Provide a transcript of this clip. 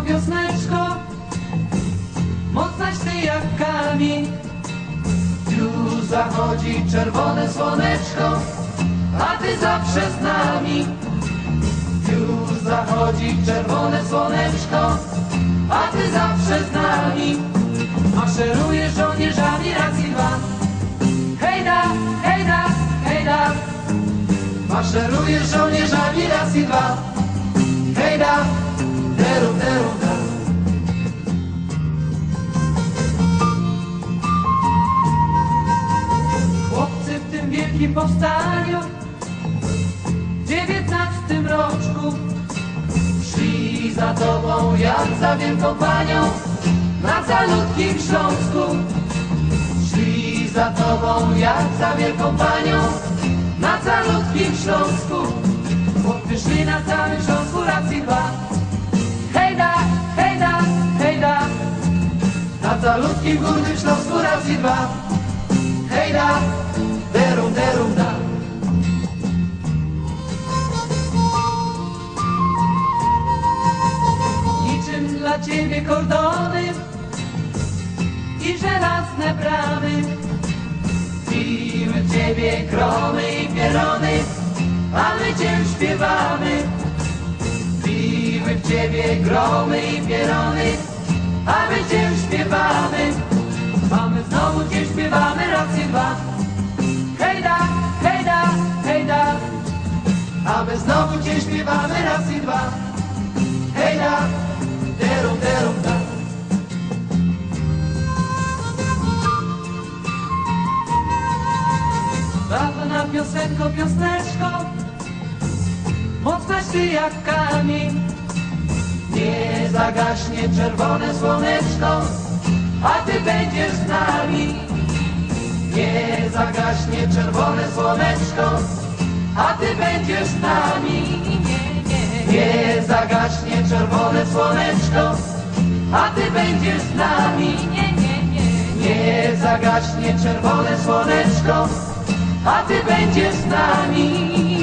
wiosneczko, mocnaś ty jak kamień. Już zachodzi czerwone słoneczko, a ty zawsze z nami. Już zachodzi czerwone słoneczko, a ty zawsze z nami. Maszeruje żołnierzami raz i dwa. Hejda, hejda, hejda. Maszeruje żołnierzami raz i dwa. Hejda, deru, deru, da. Chłopcy w tym wielkim powstaniu w 19 roczku szli za tobą jak za wielką panią na calutkim Śląsku. Szli za tobą jak za wielką panią na calutkim Śląsku. Chłopcy szli na całym Śląsku raz i dwa. Hejda, hejda, hejda. Na calutkim górnym Śląsku raz i dwa. Hejda, derum, derum, da. Niczym dla ciebie kordony i żelazne bramy. Biły w ciebie gromy i pierony, a my cię śpiewamy. Biły w ciebie gromy i pierony, a my cię śpiewamy. A my znowu cię śpiewamy raz i dwa. Hejda, hejda, hejda. A my znowu cię śpiewamy raz i dwa. Hejda, derum, derum, da. Dawna piosenko, piosneczko, mocnaś ty jak kamień. Nie zagaśnie czerwone słoneczko, a ty będziesz z nami. Nie zagaśnie czerwone słoneczko, a ty będziesz z nami. Nie zagaśnie czerwone słoneczko, a ty będziesz z nami. Nie zagaśnie czerwone słoneczko, a ty będziesz z nami.